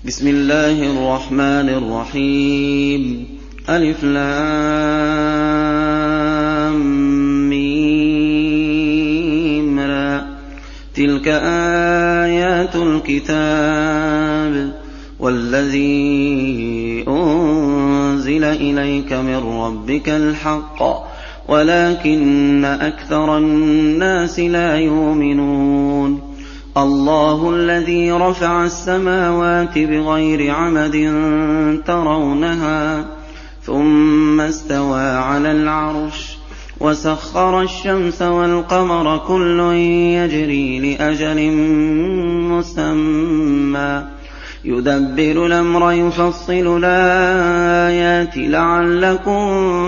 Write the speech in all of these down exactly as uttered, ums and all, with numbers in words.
بسم الله الرحمن الرحيم ألف لام ميم را تلك آيات الكتاب والذي أنزل إليك من ربك الحق ولكن أكثر الناس لا يؤمنون الله الذي رفع السماوات بغير عمد ترونها ثم استوى على العرش وسخر الشمس والقمر كل يجري لأجل مسمى يدبر الأمر يفصل الآيات لعلكم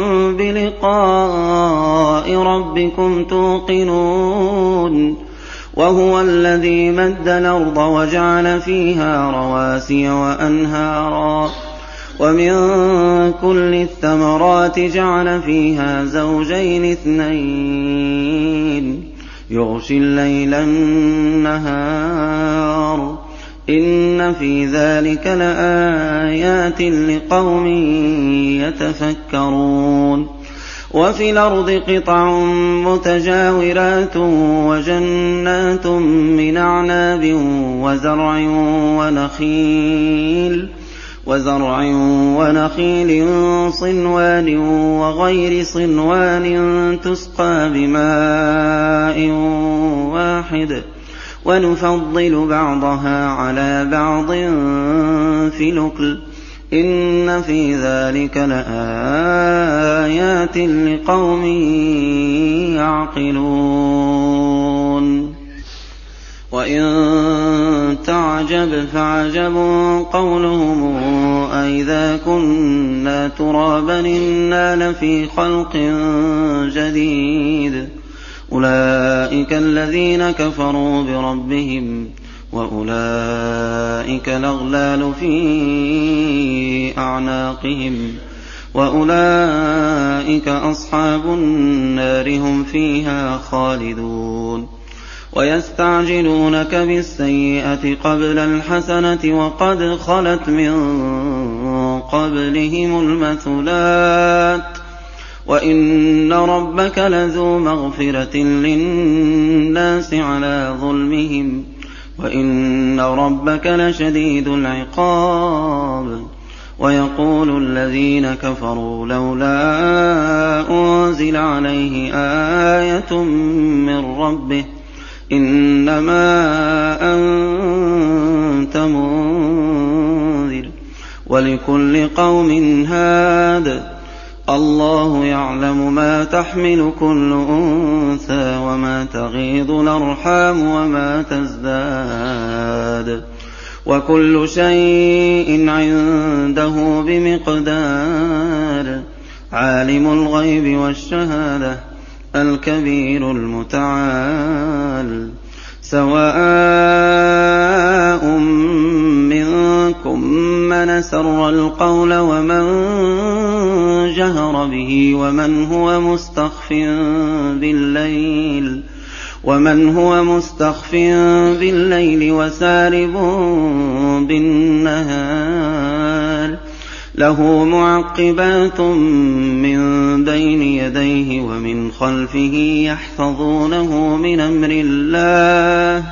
بلقاء ربكم توقنون وهو الذي مد الأرض وجعل فيها رواسي وأنهارا ومن كل الثمرات جعل فيها زوجين اثنين يغشي الليل النهار إن في ذلك لآيات لقوم يتفكرون وفي الأرض قطع متجاورات وجنات من أعناب وزرع ونخيل وزرع ونخيل صنوان وغير صنوان تسقى بماء واحد ونفضل بعضها على بعض في الأكل إن في ذلك لآيات لقوم يعقلون وإن تعجب فعجب قولهم أئذا كنا ترابا إنا لفي خلق جديد أولئك الذين كفروا بربهم وأولئك الأغلال في أعناقهم وأولئك أصحاب النار هم فيها خالدون ويستعجلونك بالسيئة قبل الحسنة وقد خلت من قبلهم المثلات وإن ربك لذو مغفرة للناس على ظلمهم وإن ربك لشديد العقاب ويقول الذين كفروا لولا أنزل عليه آية من ربه إنما أنت منذر ولكل قوم هاد الله يعلم ما تحمل كل أنثى وما تغيض الأرحام وما تزداد وكل شيء عنده بمقدار عالم الغيب والشهادة الكبير المتعال سواء منكم من سر القول ومن جهر به ومن هو مستخف بالليل ومن هو مستخف بالليل وسارب بالنهار له معقبات من بين يديه ومن خلفه يحفظونه من أمر الله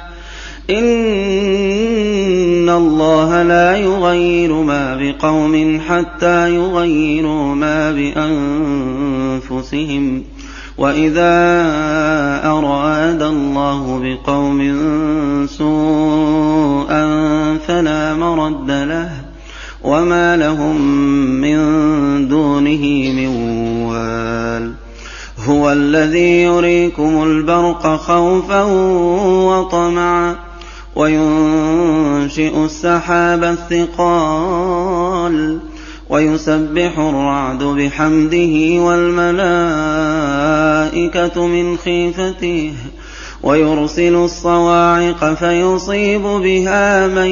إن الله لا يغير ما بقوم حتى يغيروا ما بأنفسهم وإذا أراد الله بقوم سوءا فلا مرد له وما لهم من دونه من وال هو الذي يريكم البرق خوفا وطمعا وينشئ السحاب الثقال ويسبح الرعد بحمده والملائكة من خيفته ويرسل الصواعق فيصيب بها من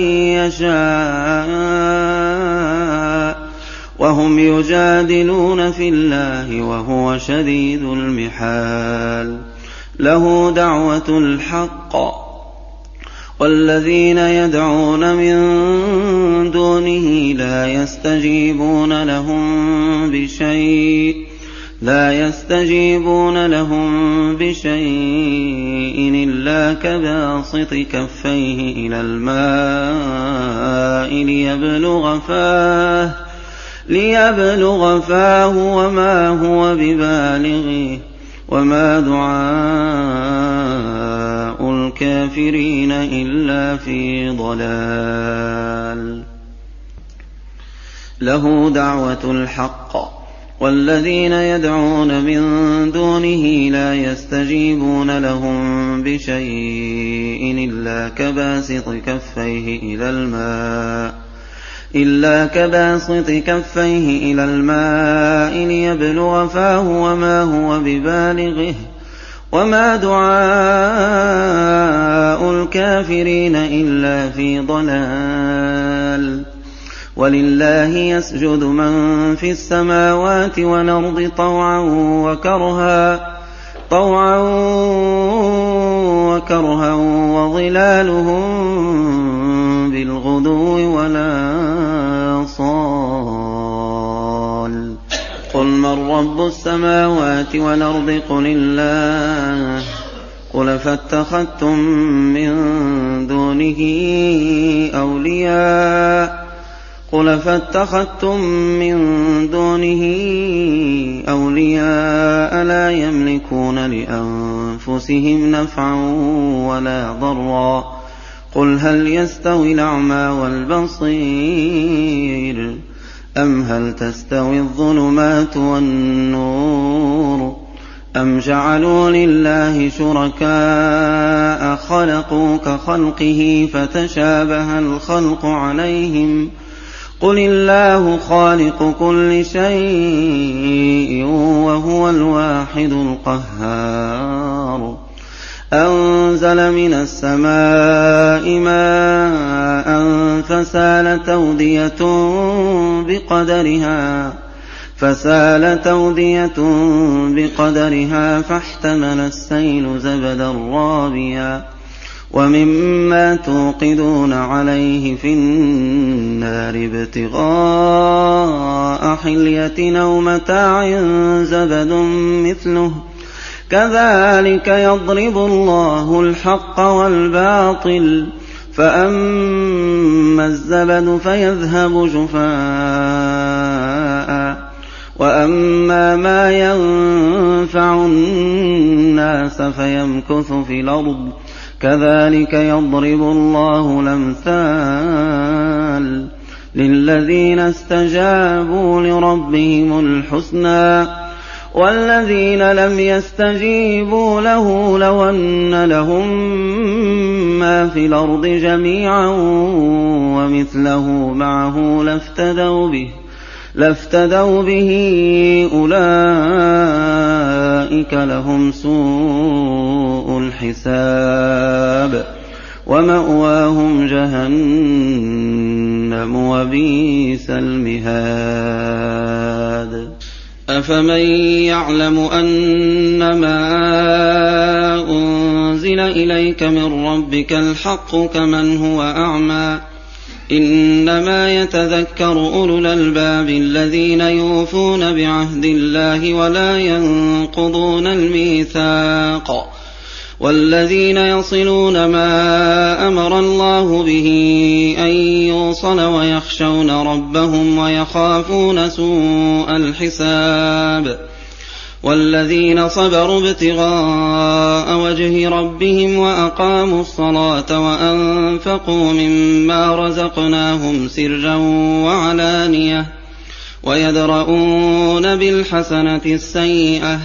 يشاء وهم يجادلون في الله وهو شديد المحال له دعوة الحق والذين يدعون من دونه لا يستجيبون لهم بشيء لا يستجيبون لهم بشيء إلا كباسط كفيه إلى الماء ليبلغ فاه ليبلغ فاه وما هو ببالغه وما دعاء الكافرين إلا في ضلال. له دعوة الحق والذين يدعون من دونه لا يستجيبون لهم بشيء إلا كباسط كفيه إلى الماء إلا كباسط كفيه إلى الماء ليبلغ فاه وما هو ببالغه وما دعاء الكافرين إلا في ضلال. ولله يسجد من في السماوات والأرض طوعا وكرها طوعا وكرها وظلالهم بالغدو والآصال. قل من رب السماوات والأرض قل الله قل فاتخذتم من دونه أولياء قل فاتخذتم من دونه أولياء لا يملكون لأنفسهم نفعا ولا ضرا. قل هل يستوي الأعمى والبصير أم هل تستوي الظلمات والنور أم جعلوا لله شركاء خلقوا كخلقه فتشابه الخلق عليهم قل الله خالق كل شيء وهو الواحد القهار. أنزل من السماء ماء فسالت أودية بقدرها فسالت أودية بقدرها فاحتمل السيل زبدا رابيا ومما توقدون عليه في النار ابتغاء حلية أو متاع زبد مثله كذلك يضرب الله الحق والباطل فأما الزبد فيذهب جفاء وأما ما ينفع الناس فيمكث في الأرض كذلك يضرب الله الأمثال للذين استجابوا لربهم الحسنى والذين لم يستجيبوا له لو أن لهم ما في الأرض جميعا ومثله معه لافتدوا به لافتدوا به أولئك لهم سوء الحساب ومأواهم جهنم وبئس المهاد. أفمن يعلم أنما أنزل إليك من ربك الحق كمن هو أعمى إنما يتذكر أولو الألباب الذين يوفون بعهد الله ولا ينقضون الميثاق والذين يصلون ما أمر الله به أن يوصل ويخشون ربهم ويخافون سوء الحساب والذين صبروا ابتغاء وجه ربهم وأقاموا الصلاة وأنفقوا مما رزقناهم سرا وعلانية ويدرؤون بالحسنة السيئة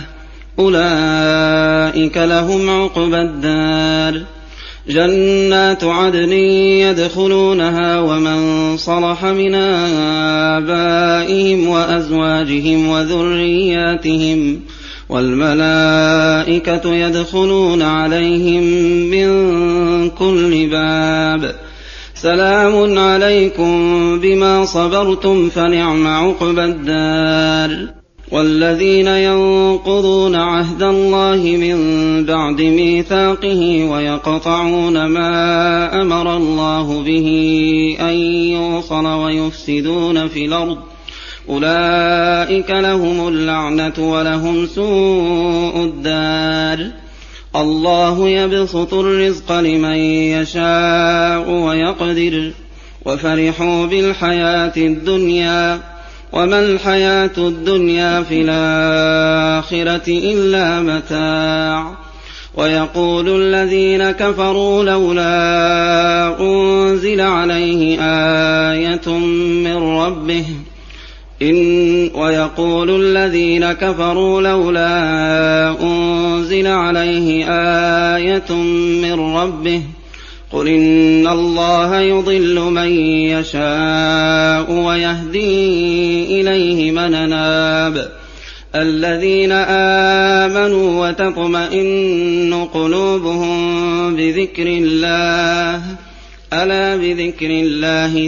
أولئك لهم عقبى الدار جنات عدن يدخلونها ومن صلح من آبائهم وأزواجهم وذرياتهم والملائكة يدخلون عليهم من كل باب سلام عليكم بما صبرتم فنعم عقبى الدار والذين ينقضون عهد الله من بعد ميثاقه ويقطعون ما أمر الله به أن يوصل ويفسدون في الأرض أولئك لهم اللعنة ولهم سوء الدار الله يبسط الرزق لمن يشاء ويقدر وفرحوا بالحياة الدنيا وما الحياة الدنيا في الآخرة إلا متاع ويقول الذين كفروا لولا أنزل عليه آية من ربه إن ويقول الذين كفروا لولا أنزل عليه آية من ربه قل إن الله يضل من يشاء ويهدي إليه من أناب الذين آمنوا وتطمئن قلوبهم بذكر الله ألا بذكر الله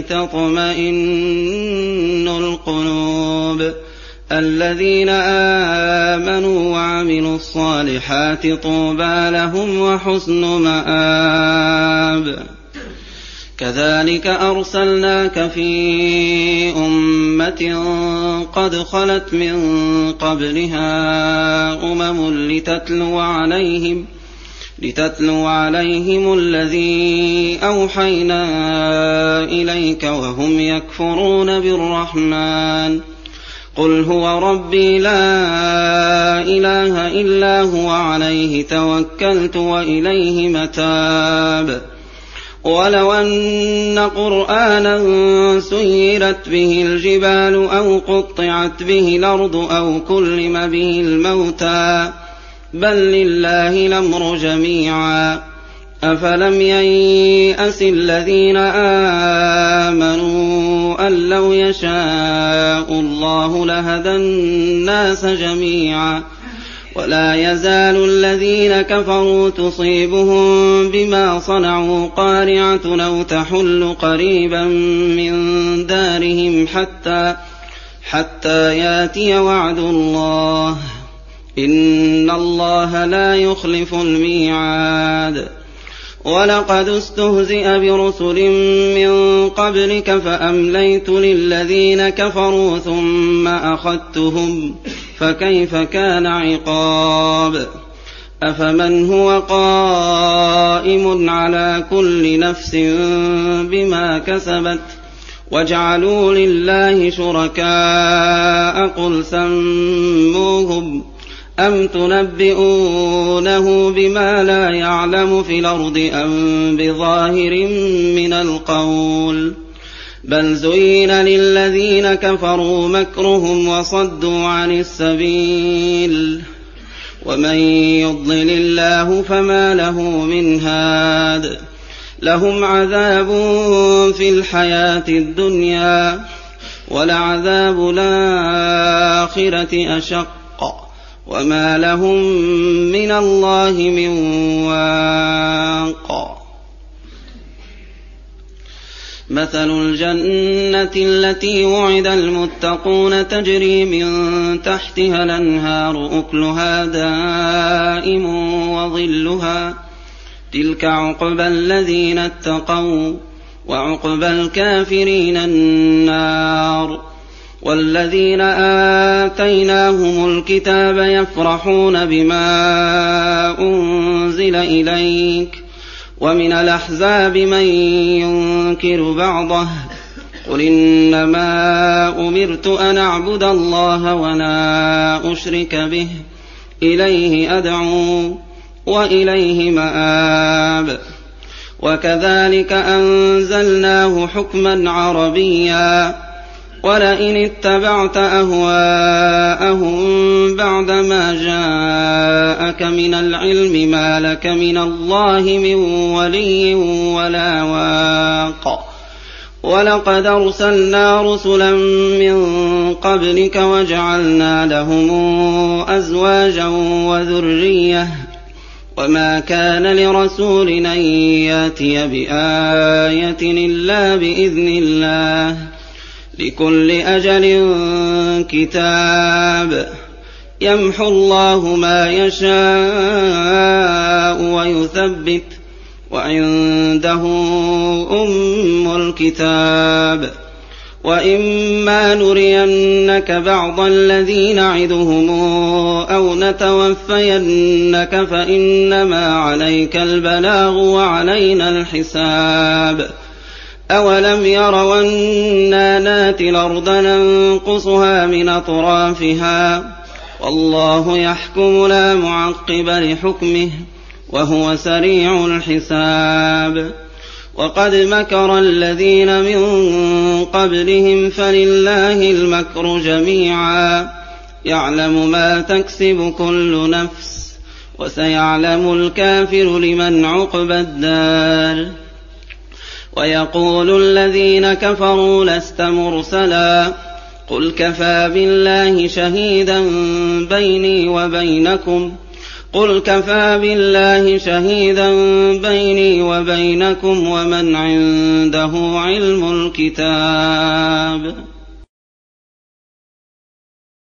تطمئن القلوب الذين آمنوا وعملوا الصالحات طوبى لهم وحسن مآب كذلك أرسلناك في أمة قد خلت من قبلها أمم لتتلو عليهم لتتلو عليهم الذي أوحينا إليك وهم يكفرون بالرحمن قل هو ربي لا إله إلا هو عليه توكلت وإليه متاب ولو أن قرآنا سيرت به الجبال أو قطعت به الأرض أو كلم به الموتى بل لله الأمر جميعا أفلم ييأس الذين آمنوا أن لو يشاء الله لهدى الناس جميعا ولا يزال الذين كفروا تصيبهم بما صنعوا قارعة أو تحل قريبا من دارهم حتى حتى ياتي وعد الله إن الله لا يخلف الميعاد ولقد استهزئ برسل من قبلك فأمليت للذين كفروا ثم أخذتهم فكيف كان عقاب أفمن هو قائم على كل نفس بما كسبت وجعلوا لله شركاء قل سموهم أم تنبئونه بما لا يعلم في الأرض أم بظاهر من القول بل زين للذين كفروا مكرهم وصدوا عن السبيل ومن يضلل الله فما له من هاد لهم عذاب في الحياة الدنيا ولعذاب الآخرة أشق وما لهم من الله من واق مثل الجنة التي وعد المتقون تجري من تحتها الأنهار أكلها دائم وظلها تلك عقبى الذين اتقوا وعقبى الكافرين النار والذين آتيناهم الكتاب يفرحون بما أنزل إليك ومن الأحزاب من ينكر بعضه قل إنما أمرت أن أعبد الله ولا أشرك به إليه أدعو وإليه مآب وكذلك أنزلناه حكما عربيا ولئن اتبعت أهواءهم بعدما جاءك من العلم ما لك من الله من ولي ولا واق ولقد أرسلنا رسلا من قبلك وجعلنا لهم أزواجا وذرية وما كان لرسول أن ياتي بآية إلا بإذن الله لكل أجل كتاب يمحو الله ما يشاء ويثبت وعنده أم الكتاب وإما نرينك بعض الذي نعدهم أو نتوفينك فإنما عليك البلاغ وعلينا الحساب أولم يروا أنا ناتي الأرض ننقصها من أطرافها والله يحكم لا معقب لحكمه وهو سريع الحساب وقد مكر الذين من قبلهم فلله المكر جميعا يعلم ما تكسب كل نفس وسيعلم الكافر لمن عقبى الدار ويقول الذين كفروا لست مرسلا قل كفى بالله شهيدا بيني وبينكم قل كفى بالله شهيدا بيني وبينكم ومن عنده علم الكتاب